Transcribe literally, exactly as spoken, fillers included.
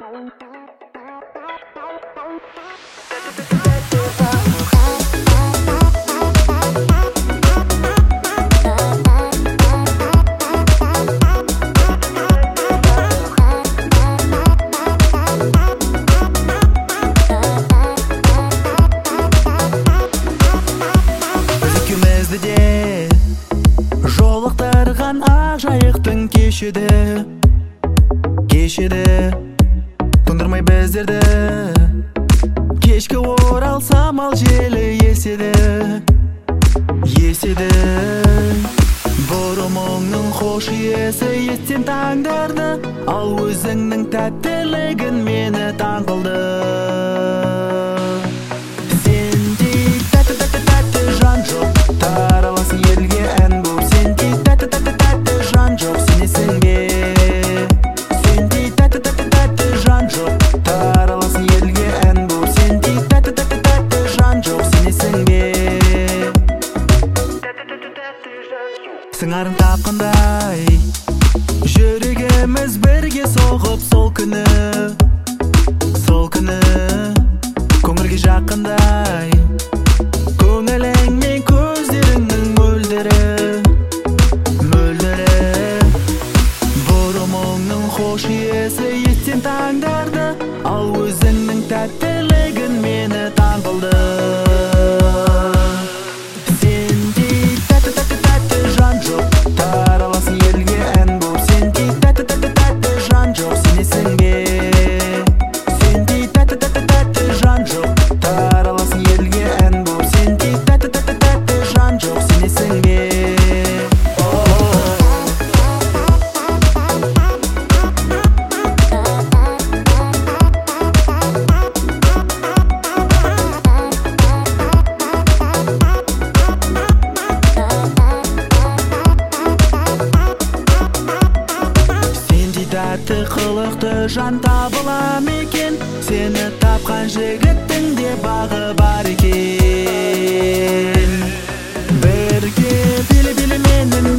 Жолықтырған ақ жайықтың кешеді, кешеді, тұндырмай біздерді. Кешкі оралсам ал желі еседі, еседі. Бұрымыңның хош иесі еттен таңдарды, ал өзіңнің тәттілігін мені таң қылды. Сендей тәтті-тәтті-тәтті жан жоқ, тараласың елге ән болып. Сендей тәтті-тәтті-тәтті жан жоқ, сенесің бе? Сендей тәтті-тәтті-тәтті жан жоқ, тараласың елге ән болып. Сендей тәтті-тәтті-тәтті жан жоқ, сенесің бе? Сыңарың тапқандай жүрегіміз бірге соғып, сол күні, сол күні көңілге жақындай. Көңілің мен көздеріңнің мөлдірі, мөлдірі. Бұрымыңның хош иесі еттен таңдарды, ал өзіңнің тәттілігін мені таң қылды. Сендей тәтті-тәтті-тәтті жан жоқ, тараласың елге ән болып. Сендей тәтті-тәтті-тәтті жан жоқ, сенесің бе? Сендей тәтті-тәтті-тәтті жан жоқ, тараласың елге ән болып. Сендей тәтті-тәтті-тәтті жан жоқ, сенесің бе? Тәтті қылықты жан табыла ма екен? Сені тапқан жігіттің де бағы бар екен. Бірге биле-биле менің